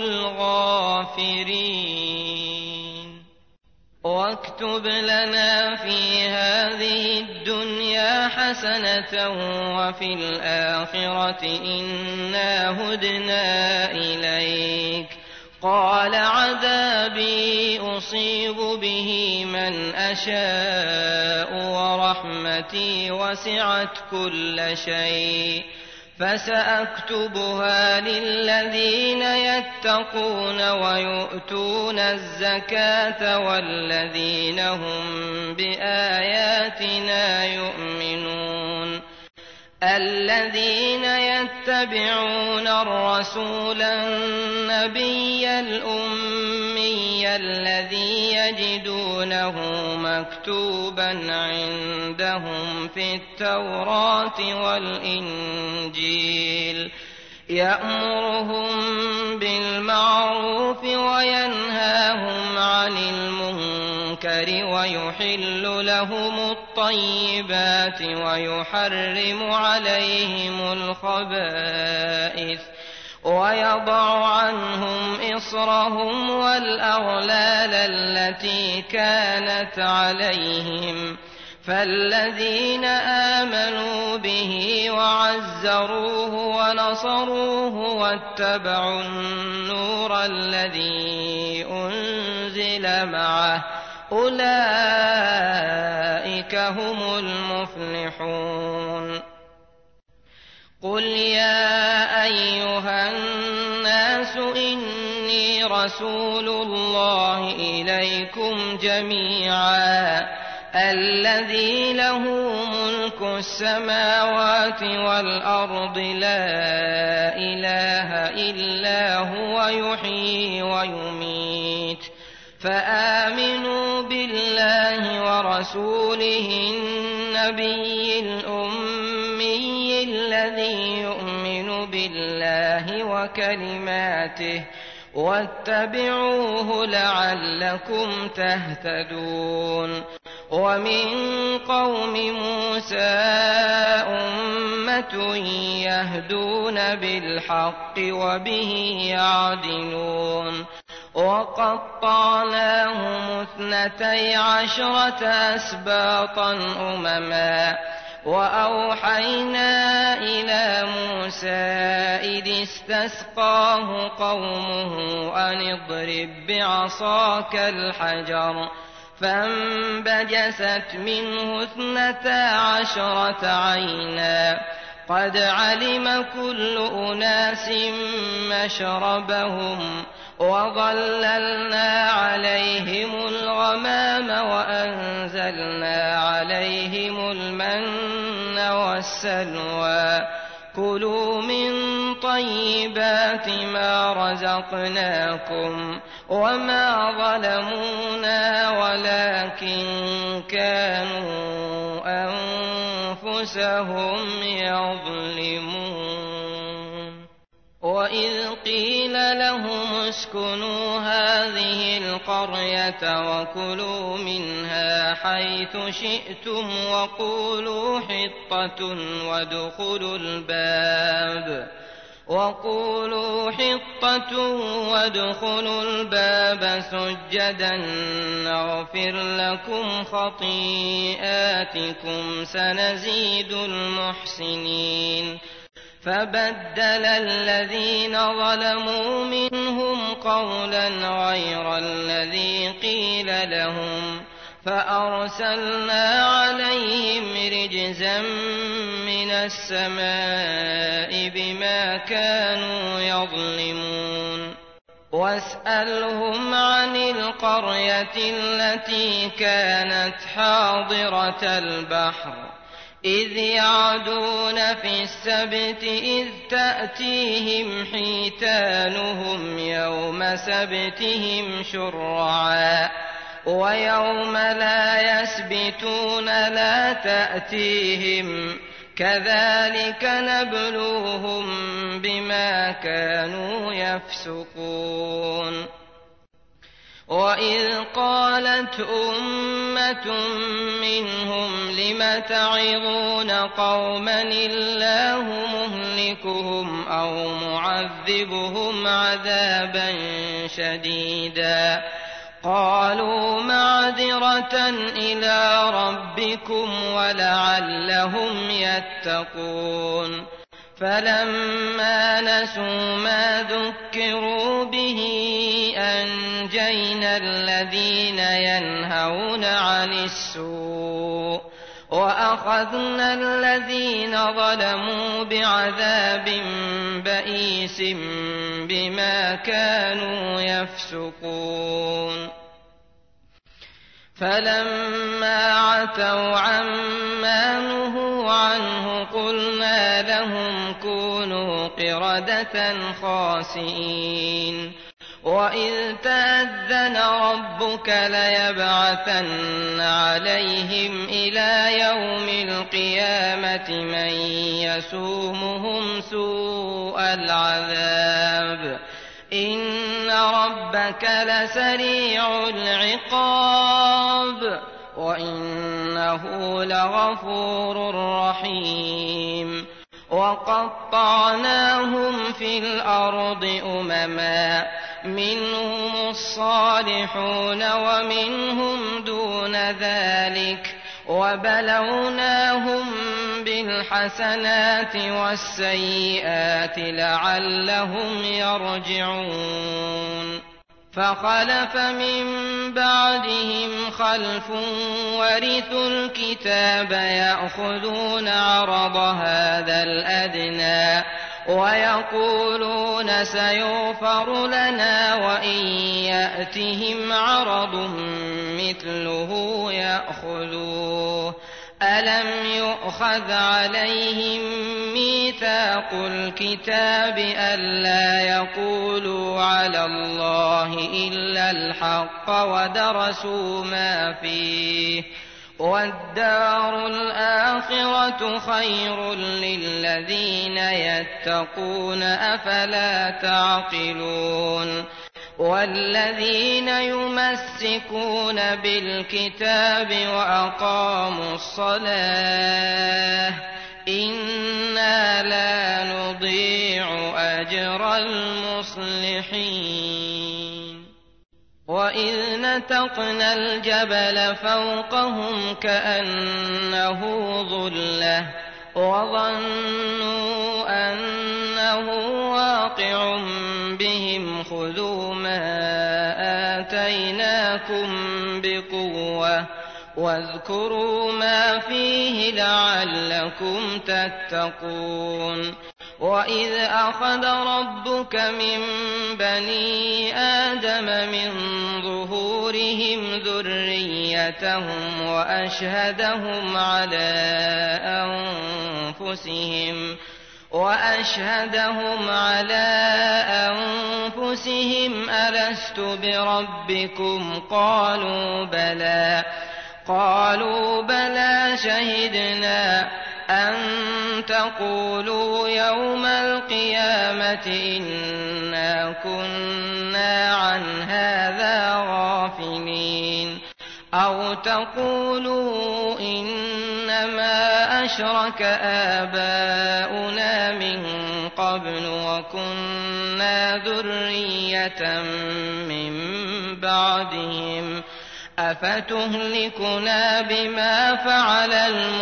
الغافرين واكتب لنا في هذه الدنيا حسنة وفي الآخرة إنا هدنا إليك قال عذابي أصيب به من أشاء ورحمتي وسعت كل شيء فسأكتبها للذين يتقون ويؤتون الزكاة والذين هم بآياتنا يؤمنون الذين يتبعون الرسول النبي الأمي الذي يجدونه مكتوبا عندهم في التوراة والإنجيل يأمرهم بالمعروف وينهاهم عن المنكر ويحل لهم الطيبات ويحرم عليهم الخبائث ويضع عنهم إصرهم والأغلال التي كانت عليهم فالذين آمنوا به وعزروه ونصروه واتبعوا النور الذي أنزل معه أولئك هم المفلحون قل يا أيها الناس إني رسول الله إليكم جميعا الذي له ملك السماوات والأرض لا إله إلا هو يحيي ويميت فآمنوا بالله ورسوله النبي الأمي الذي يؤمن بالله وكلماته واتبعوه لعلكم تهتدون ومن قوم موسى أمة يهدون بالحق وبه يعدلون وقطعناهم اثنتي عشرة أسباطا أمما وأوحينا إلى موسى إذ استسقاه قومه أن اضرب بعصاك الحجر فانبجست منه اثنتا عشرة عينا قد علم كل أناس مشربهم وظللنا عليهم الغمام وأنزلنا عليهم المن والسلوى كلوا من طيبات ما رزقناكم وما ظلمونا ولكن كانوا أنفسهم يظلمون وإذ قيل لهم اسكنوا هذه القرية وكلوا منها حيث شئتم وقولوا حطة وادخلوا الباب وقولوا حطة وادخلوا الباب سجدا نغفر لكم خطيئاتكم سنزيد المحسنين فبدل الذين ظلموا منهم قولا غير الذي قيل لهم فأرسلنا عليهم رجزا من السماء بما كانوا يظلمون واسألهم عن القرية التي كانت حاضرة البحر إذ يعدون في السبت إذ تأتيهم حيتانهم يوم سبتهم شرعا ويوم لا يسبتون لا تأتيهم كذلك نبلوهم بما كانوا يفسقون وإذ قالت أمة منهم لم تعظون قوما الله مهلكهم أو معذبهم عذابا شديدا قالوا معذرة إلى ربكم ولعلهم يتقون فلما نسوا ما ذكروا به أنجينا الذين ينهون عن السوء وأخذنا الذين ظلموا بعذاب بئيس بما كانوا يفسقون فلما عتوا عما نهوا عنه قلنا لهم كونوا قردة خاسئين وإذ تأذن ربك ليبعثن عليهم إلى يوم القيامة من يسومهم سوء العذاب إن ربك لسريع العقاب وإنه لغفور رحيم وقطعناهم في الأرض أمما منهم الصالحون ومنهم دون ذلك وبلوناهم بالحسنات والسيئات لعلهم يرجعون فخلف من بعدهم خلف ورثوا الكتاب يأخذون عرض هذا الأدنى ويقولون سيغفر لنا وإن يأتهم عرض مثله يأخذوه ألم يؤخذ عليهم ميثاق الكتاب ألا يقولوا على الله إلا الحق ودرسوا ما فيه والدار الآخرة خير للذين يتقون أفلا تعقلون والذين يمسكون بالكتاب وأقاموا الصلاة إنا لا نضيع أجر المصلحين وإذ نتقنا الجبل فوقهم كأنه ظلة وظنوا أنه واقع بهم خذوا ما آتيناكم بقوة واذكروا ما فيه لعلكم تتقون وإذ أخذ ربك من بني آدم من ظهورهم ذريتهم وأشهدهم على أنفسهم وأشهدهم على أنفسهم ألست بربكم قالوا بلى قالوا بلى شهدنا أن تقولوا يوم القيامة إنا كنا عن هذا غافلين أو تقولوا إنما أشرك آباؤنا من قبل وكنا ذرية من بعدهم أفتهلكنا بما فعل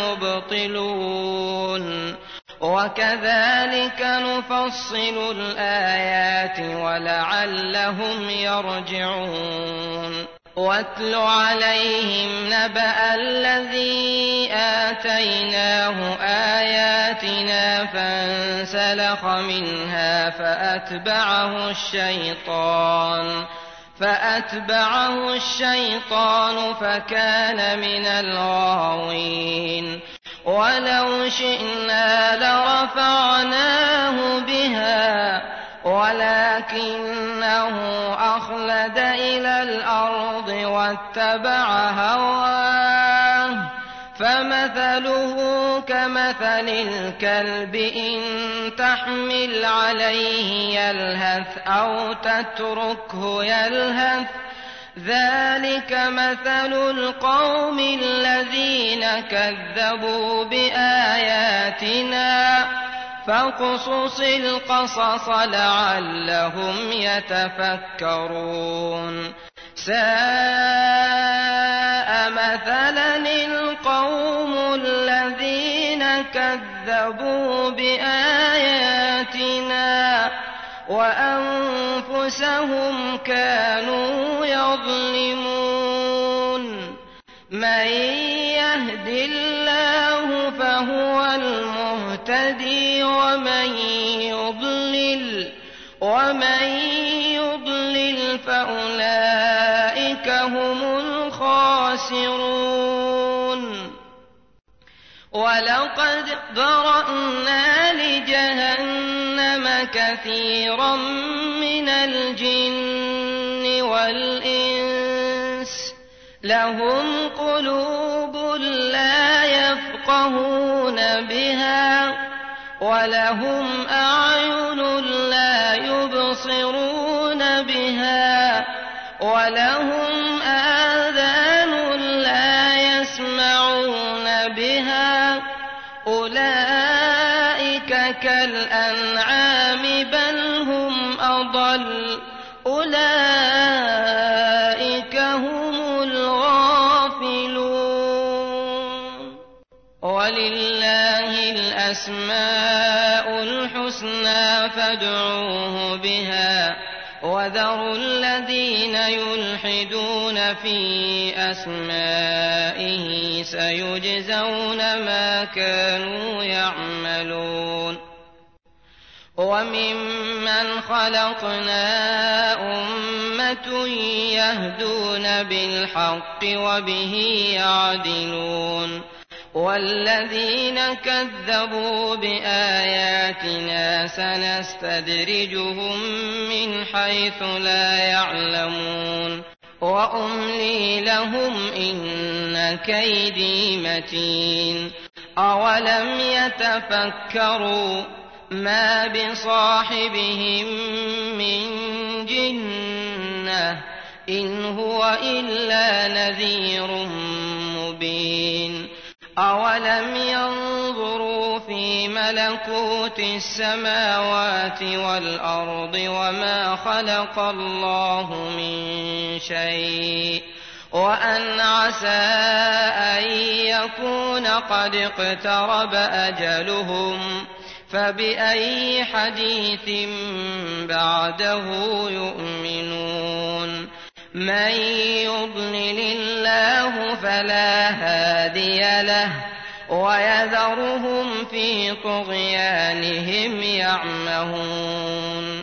المبطلون وكذلك نفصل الآيات ولعلهم يرجعون واتل عليهم نبأ الذي آتيناه آياتنا فانسلخ منها فأتبعه الشيطان فأتبعه الشيطان فكان من الغاوين ولو شئنا لرفعناه بها ولكنه أخلد إلى الأرض واتبع هواه فمثله كمثل الكلب إن تحمل عليه يلهث أو تتركه يلهث ذلك مثل القوم الذين كذبوا بآياتنا فاقصص القصص لعلهم يتفكرون ساء مثلا القوم الذين كذبوا بآياتنا وأنفسهم كانوا يظلمون من يهد الله فهو المهتدي ومن يضلل ومن يضلل فأولئك هم الخاسرون خاسرون ولقد ذرأنا لجهنم كثيرا من الجن والإنس لهم قلوب لا يفقهون بها ولهم أعين لا يبصرون بها ولهم آذان لا يسمعون بها أولئك كالأنعام بل هم أضل أولئك هم الغافلون ولله الأسماء الحسنى فادعوه بها وذروا الذين يلحدون في أسمائه سيجزون ما كانوا يعملون وممن خلقنا أمة يهدون بالحق وبه يعدلون والذين كذبوا بآياتنا سنستدرجهم من حيث لا يعلمون وأملي لهم إن كيدي متين أولم يتفكروا ما بصاحبهم من جنة إن هو إلا نذير مبين أولم ينظروا في ملكوت السماوات والأرض وما خلق الله من شيء وأن عسى أن يكون قد اقترب أجلهم فبأي حديث بعده يؤمنون من يضلل الله فلا هادي له ويذرهم في طغيانهم يعمهون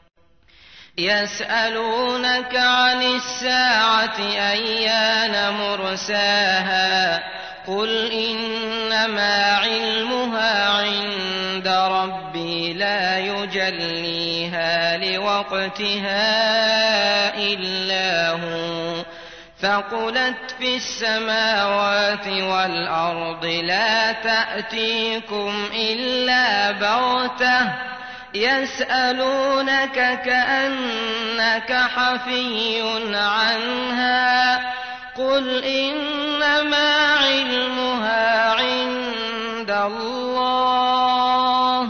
يسألونك عن الساعة أيان مرساها قل إنما علمها عند ربي لا يجليها لوقتها إلا هو ثقلت في السماوات والأرض لا تأتيكم إلا بغتة يسألونك كأنك حفي عنها قل إنما علمها عند الله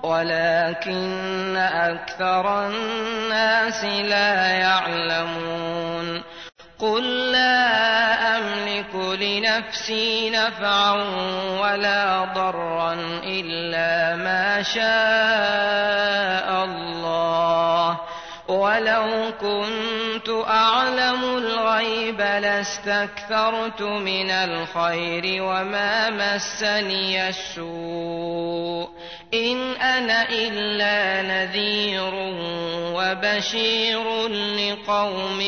ولكن أكثر الناس لا يعلمون قل لا أملك لنفسي نفعا ولا ضرا إلا ما شاء الله ولو كنت أعلم الغيب لاستكثرت من الخير وما مسني السوء إن أنا إلا نذير وبشير لقوم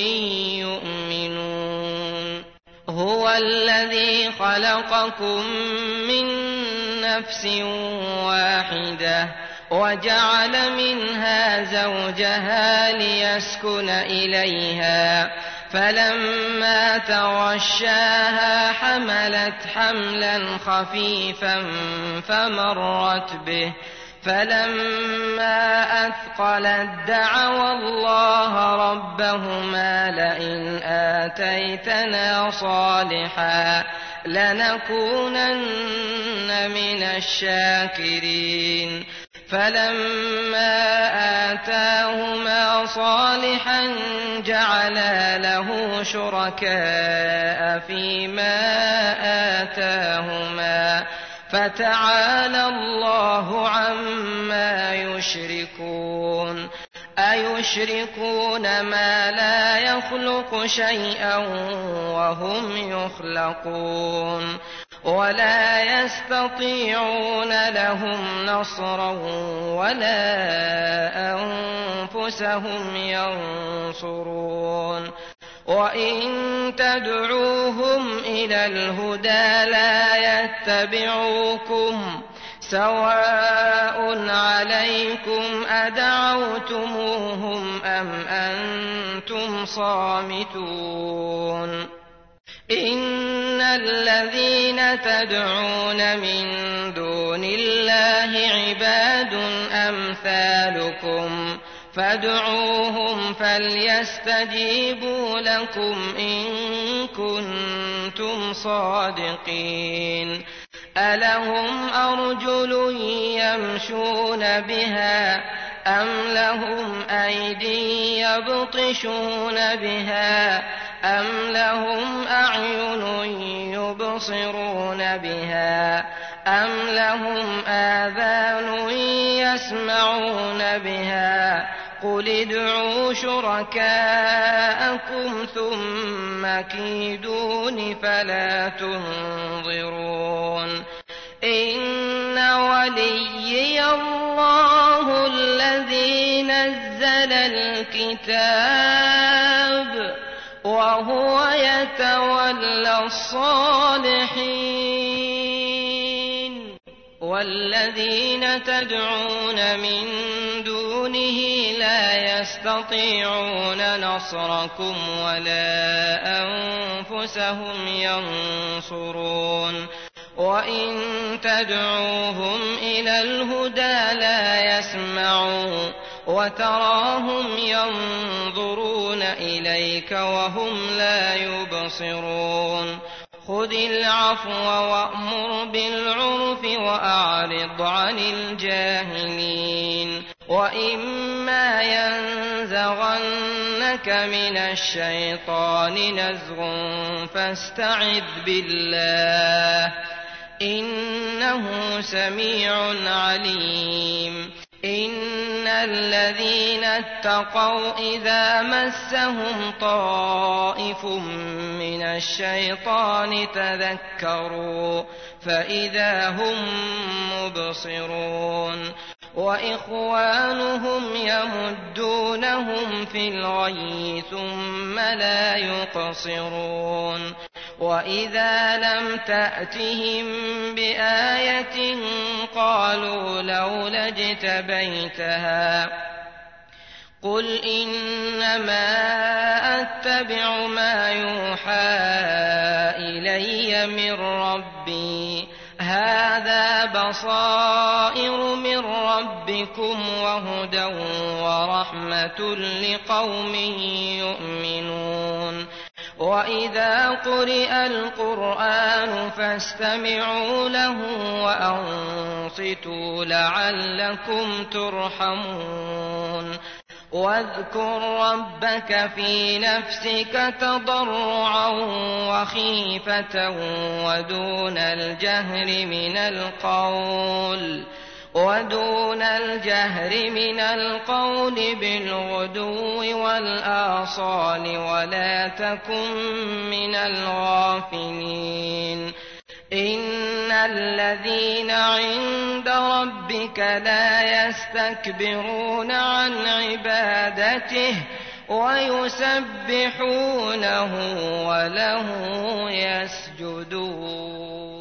يؤمنون هو الذي خلقكم من نفس واحدة وجعل منها زوجها ليسكن إليها فلما تغشاها حملت حملا خفيفا فمرت به فلما أثقلت دعوا الله ربهما لئن آتيتنا صالحا لنكونن من الشاكرين فلما آتاهما صالحا جعلا له شركاء فيما آتاهما فتعالى الله عما يشركون أيشركون ما لا يخلق شيئا وهم يخلقون ولا يستطيعون لهم نصرا ولا أنفسهم ينصرون وإن تدعوهم إلى الهدى لا يتبعوكم سواء عليكم أدعوتموهم أم أنتم صامتون إن الذين تدعون من دون الله عباد أمثالكم فادعوهم فليستجيبوا لكم إن كنتم صادقين ألهم أرجل يمشون بها أم لهم أيدي يبطشون بها أم لهم أعين يبصرون بها أم لهم آذان يسمعون بها قل ادعوا شركاءكم ثم كيدون فلا تنظرون إن وليي الله الذي نزل الكتاب وهو يتولى الصالحين والذين تدعون من دونه لا يستطيعون نصركم ولا أنفسهم ينصرون وإن تدعوهم إلى الهدى لا يسمعون وتراهم ينظرون إليك وهم لا يبصرون خذ العفو وأمر بالعرف وأعرض عن الجاهلين وإما ينزغنك من الشيطان نزغ فاستعذ بالله إنه سميع عليم إن الذين اتقوا إذا مسهم طائف من الشيطان تذكروا فإذا هم مبصرون وإخوانهم يمدونهم في الغي ثم لا يقصرون وإذا لم تأتهم بآية قالوا لولا اجتبيتها قل إنما أتبع ما يوحى إلي من ربي هذا بصائر من ربكم وهدى ورحمة لقوم يؤمنون وإذا قرئ القرآن فاستمعوا له وأنصتوا لعلكم ترحمون واذكر ربك في نفسك تضرعا وخيفة ودون الجهر من القول ودون الجهر من القول بالغدو والآصال ولا تكن من الغافلين إن الذين عند ربك لا يستكبرون عن عبادته ويسبحونه وله يسجدون